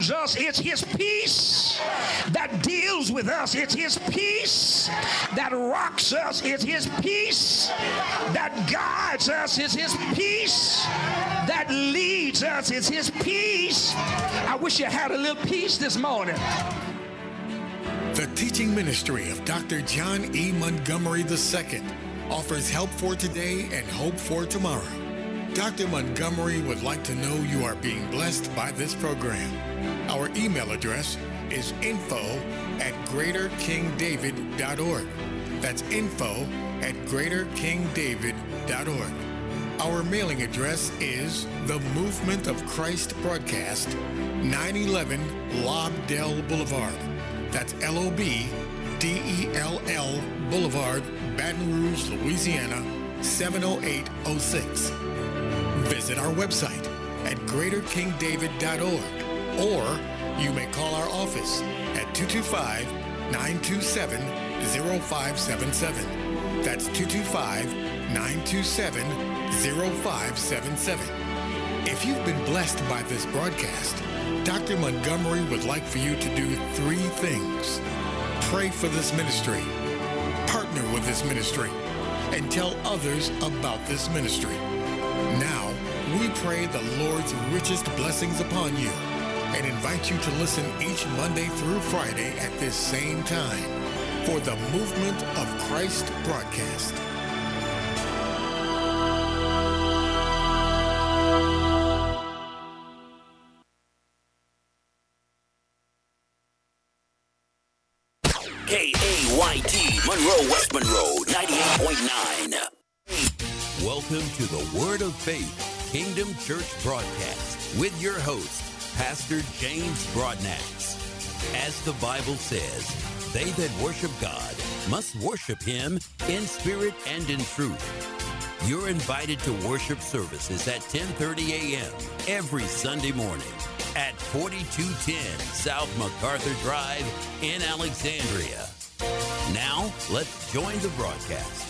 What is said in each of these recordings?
us. It's his peace that deals with us. It's his peace that rocks us. It's his peace that guides us. It's his peace that leads us. It's his peace. I wish you had a little peace this morning. The teaching ministry of Dr. John E. Montgomery II offers help for today and hope for tomorrow. Dr. Montgomery would like to know you are being blessed by this program. Our email address is info@greaterkingdavid.org. That's info@greaterkingdavid.org. Our mailing address is The Movement of Christ Broadcast, 911 Lobdell Boulevard. That's LOBDELL Boulevard, Baton Rouge, Louisiana, 70806. Visit our website at greaterkingdavid.org, or you may call our office at 225-927-0577. That's 225-927-0577. If you've been blessed by this broadcast, Dr. Montgomery would like for you to do 3 things. Pray for this ministry, partner with this ministry, and tell others about this ministry. Now, we pray the Lord's richest blessings upon you and invite you to listen each Monday through Friday at this same time for the Movement of Christ broadcast. KAYT, Monroe, West Monroe, 98.9. Welcome to the Word of Faith Kingdom Church broadcast with your host, Pastor James Broadnax. As the Bible says, they that worship God must worship him in spirit and in truth. You're invited to worship services at 10:30 a.m. every Sunday morning at 4210 South MacArthur Drive in Alexandria. Now, let's join the broadcast.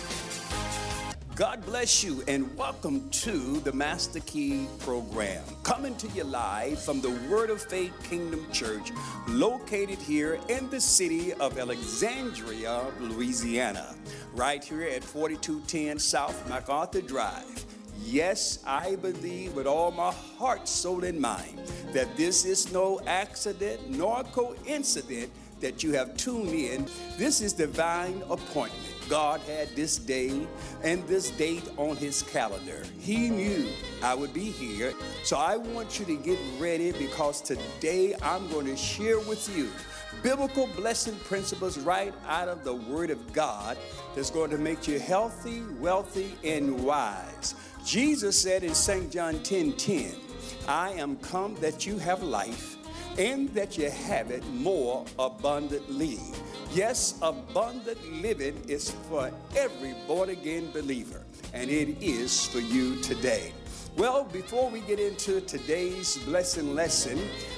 God bless you and welcome to the Master Key program. Coming to you live from the Word of Faith Kingdom Church, located here in the city of Alexandria, Louisiana, right here at 4210 South MacArthur Drive. Yes, I believe with all my heart, soul, and mind that this is no accident nor coincidence that you have tuned in. This is divine appointment. God had this day and this date on his calendar. He knew I would be here. So I want you to get ready, because today I'm going to share with you biblical blessing principles right out of the Word of God that's going to make you healthy, wealthy, and wise. Jesus said in St. John 10:10, I am come that you have life and that you have it more abundantly. Yes, abundant living is for every born-again believer, and it is for you today. Well, before we get into today's blessing lesson,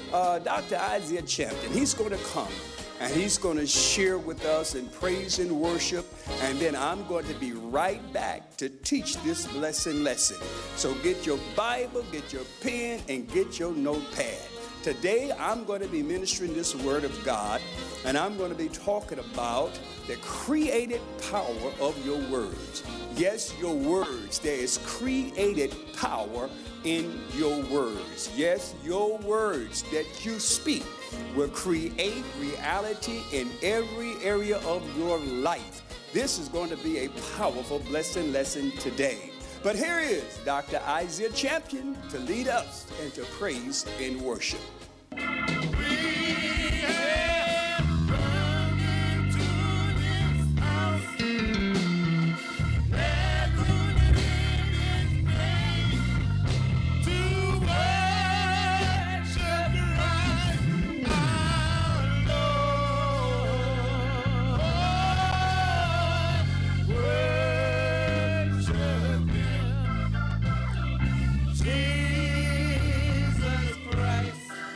Dr. Isaiah Champion, he's going to come and he's going to share with us in praise and worship, and then I'm going to be right back to teach this blessing lesson. So get your Bible, get your pen, and get your notepad. Today, I'm going to be ministering this Word of God, and I'm going to be talking about the created power of your words. Yes, your words. There is created power in your words. Yes, your words that you speak will create reality in every area of your life. This is going to be a powerful blessing lesson today. But here is Dr. Isaiah Champion to lead us into praise and worship. Jesus Christ.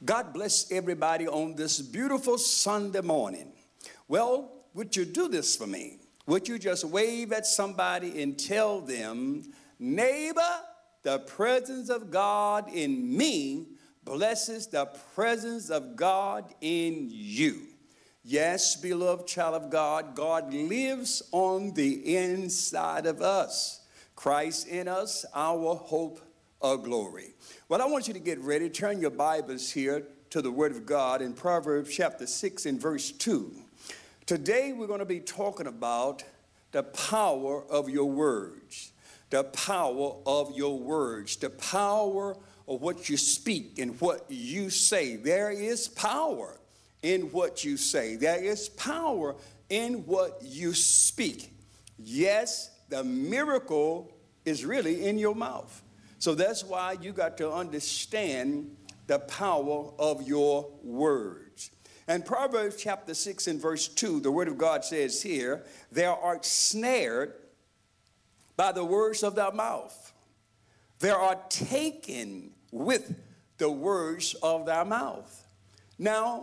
God bless everybody on this beautiful Sunday morning. Well, would you do this for me? Would you just wave at somebody and tell them, neighbor, the presence of God in me blesses the presence of God in you. Yes, beloved child of God, God lives on the inside of us. Christ in us, our hope of glory. Well, I want you to get ready. Turn your Bibles here to the Word of God in Proverbs chapter 6 and verse 2. Today we're going to be talking about the power of your words. The power of your words. The power of what you speak and what you say. There is power in what you say. There is power in what you speak. Yes, the miracle is really in your mouth. So that's why you got to understand the power of your words. And Proverbs chapter 6 and verse 2, the word of God says here, thou art snared by the words of thy mouth. Thou art taken with the words of thy mouth. Now,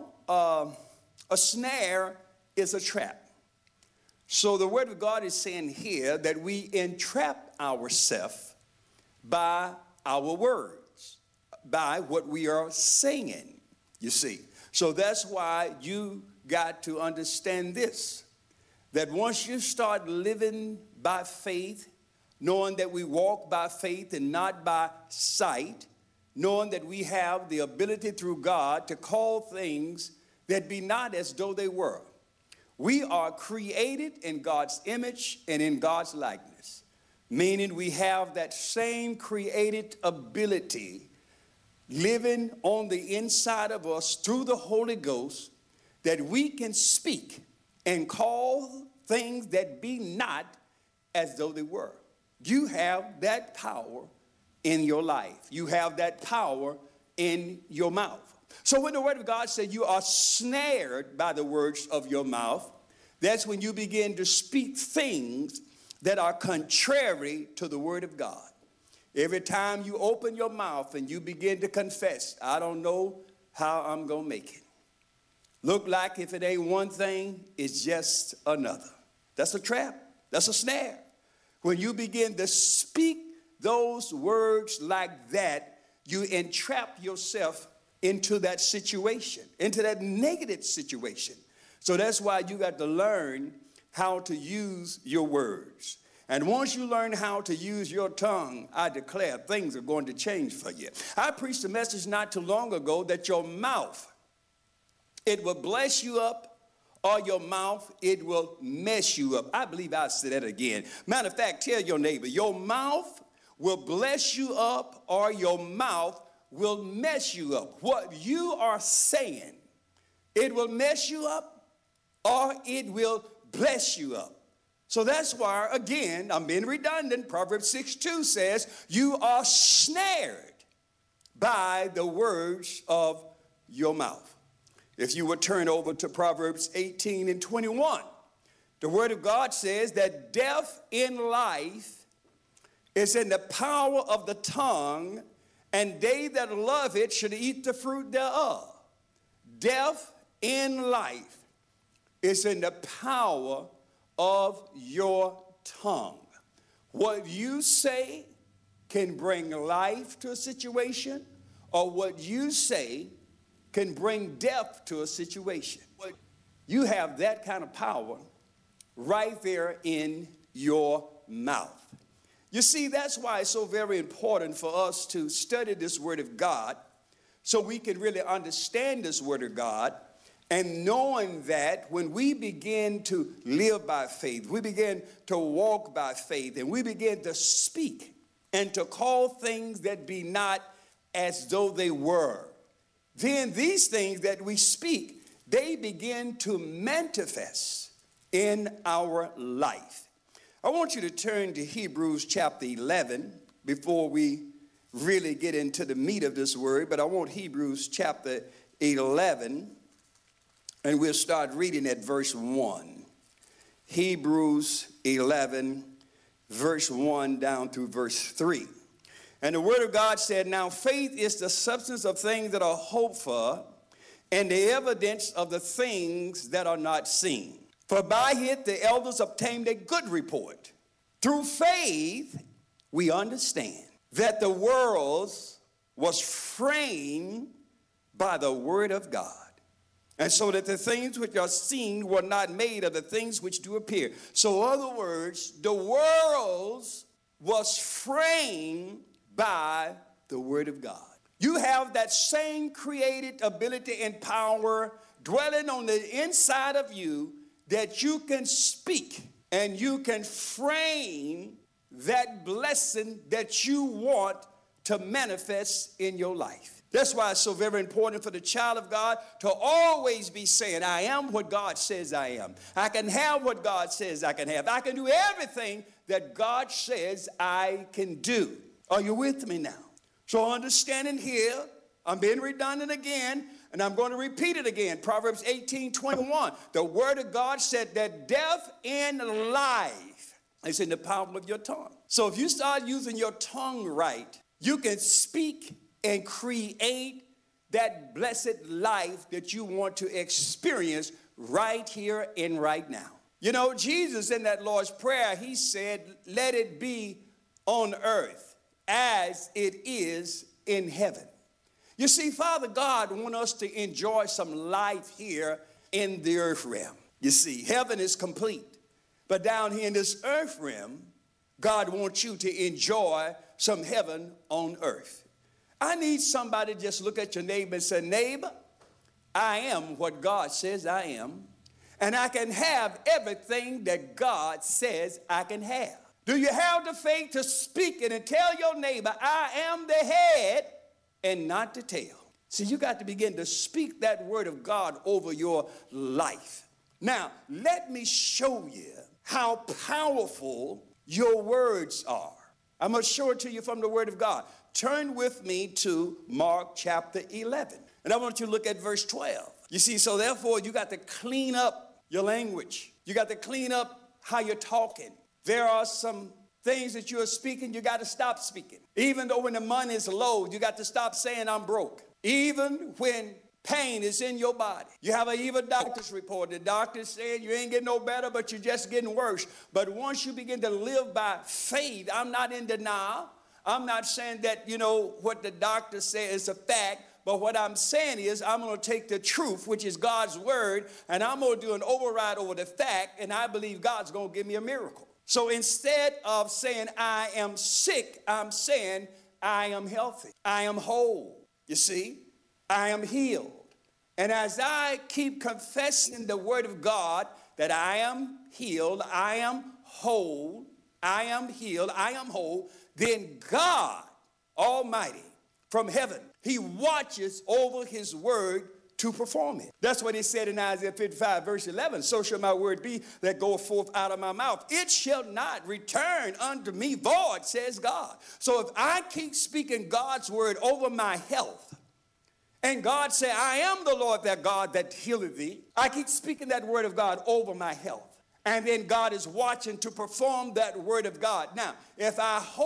a snare is a trap. So the word of God is saying here that we entrap ourselves by our words, by what we are saying, you see. So that's why you got to understand this, that once you start living by faith, knowing that we walk by faith and not by sight, knowing that we have the ability through God to call things that be not as though they were. We are created in God's image and in God's likeness. Meaning we have that same created ability living on the inside of us through the Holy Ghost, that we can speak and call things that be not as though they were. You have that power in your life. You have that power in your mouth. So when the word of God says you are snared by the words of your mouth, that's when you begin to speak things that are contrary to the word of God. Every time you open your mouth and you begin to confess, I don't know how I'm going to make it. Look like if it ain't one thing, it's just another. That's a trap. That's a snare. When you begin to speak those words like that, you entrap yourself into that situation, into that negative situation. So that's why you got to learn how to use your words. And once you learn how to use your tongue, I declare things are going to change for you. I preached a message not too long ago that your mouth, it will bless you up, or your mouth, it will mess you up. I believe I'll say that again. Matter of fact, tell your neighbor, your mouth will bless you up, or your mouth will mess you up. What you are saying, it will mess you up, or it will bless you up. So that's why, again, I'm being redundant. Proverbs 6:2 says, you are snared by the words of your mouth. If you would turn over to Proverbs 18 and 21, the word of God says that death in life is in the power of the tongue, and they that love it should eat the fruit thereof. Death in life is in the power of your tongue. What you say can bring life to a situation, or what you say can bring death to a situation. You have that kind of power right there in your mouth. You see, that's why it's so very important for us to study this Word of God so we can really understand this Word of God. And knowing that when we begin to live by faith, we begin to walk by faith, and we begin to speak and to call things that be not as though they were, then these things that we speak, they begin to manifest in our life. I want you to turn to Hebrews chapter 11 before we really get into the meat of this word, but I want Hebrews chapter 11. And we'll start reading at verse 1. Hebrews 11, verse 1 down through verse 3. And the word of God said, now faith is the substance of things that are hoped for and the evidence of the things that are not seen. For by it the elders obtained a good report. Through faith we understand that the world was framed by the word of God, and so that the things which are seen were not made of the things which do appear. So in other words, the world was framed by the word of God. You have that same creative ability and power dwelling on the inside of you that you can speak and you can frame that blessing that you want to manifest in your life. That's why it's so very important for the child of God to always be saying, I am what God says I am. I can have what God says I can have. I can do everything that God says I can do. Are you with me now? So understanding here, I'm being redundant again, and I'm going to repeat it again. Proverbs 18:21. The word of God said that death and life is in the power of your tongue. So if you start using your tongue right, you can speak and create that blessed life that you want to experience right here and right now. You know, Jesus in that Lord's Prayer, he said, let it be on earth as it is in heaven. You see, Father God wants us to enjoy some life here in the earth realm. You see, heaven is complete. But down here in this earth realm, God wants you to enjoy some heaven on earth. I need somebody to just look at your neighbor and say, neighbor, I am what God says I am, and I can have everything that God says I can have. Do you have the faith to speak it and tell your neighbor, I am the head and not the tail? See, you got to begin to speak that word of God over your life. Now, let me show you how powerful your words are. I'm going to show it to you from the word of God. Turn with me to Mark chapter 11. And I want you to look at verse 12. You see, so therefore, you got to clean up your language. You got to clean up how you're talking. There are some things that you're speaking, you got to stop speaking. Even though when the money is low, you got to stop saying I'm broke. Even when pain is in your body. You have an even doctor's report. The doctor's saying you ain't getting no better, but you're just getting worse. But once you begin to live by faith, I'm not in denial. I'm not saying that, you know, what the doctor says is a fact. But what I'm saying is I'm going to take the truth, which is God's word, and I'm going to do an override over the fact, and I believe God's going to give me a miracle. So instead of saying I am sick, I'm saying I am healthy. I am whole. You see, I am healed. And as I keep confessing the word of God that I am healed, I am whole, I am healed, I am whole, then God Almighty from heaven, he watches over his word to perform it. That's what he said in Isaiah 55 verse 11. So shall my word be that goeth forth out of my mouth. It shall not return unto me void, says God. So if I keep speaking God's word over my health, and God said, I am the Lord that God that healeth thee, I keep speaking that word of God over my health. And then God is watching to perform that word of God. Now, if I hold